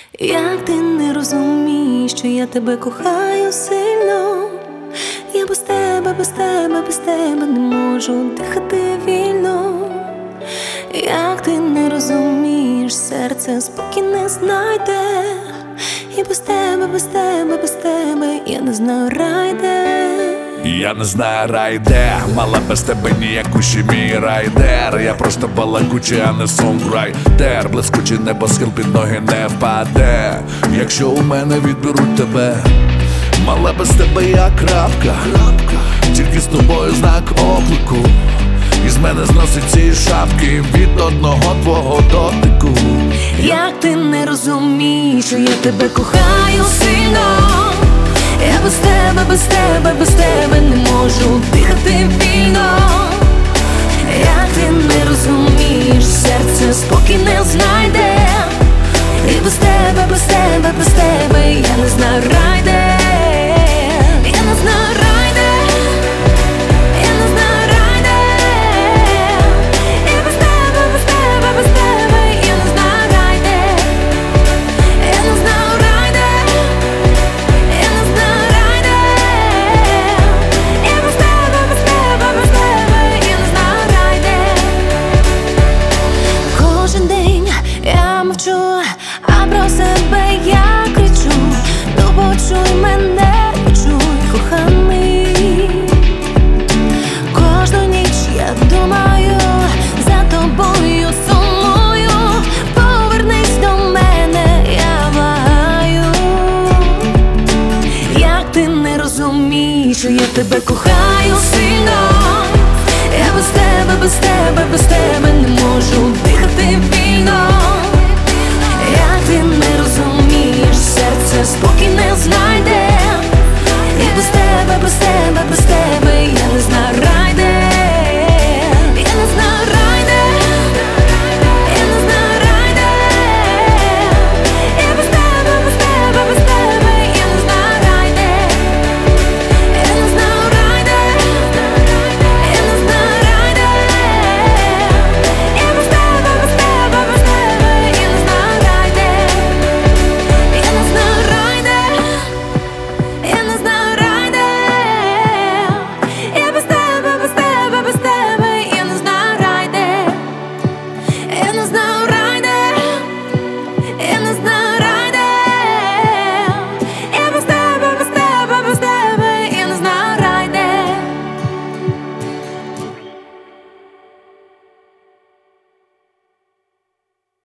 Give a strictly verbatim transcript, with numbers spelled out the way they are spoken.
Як ти не розумієш, що я тебе кохаю сильно? Я без тебе, без тебе, без тебе не можу дихати вільно. Як ти не розумієш, серце спокій не знайде. І без тебе, без тебе, без тебе я не знаю рай де. Я не знаю рай де, мала без тебе ніякущий мій райдер. Я просто балакучий, а не сонграйтер. Блискучий небосхил під ноги не впаде, якщо у мене відберуть тебе. Мала без тебе я крапка, тільки з тобою знак оклику. Із мене зносить ці шапки від одного твого дотику. Як ти не розумієш, що я тебе кохаю сильно? Я без тебе, без тебе, без тебе не можу дихати вільно. Як ти не розумієш, серце спокій не знайде.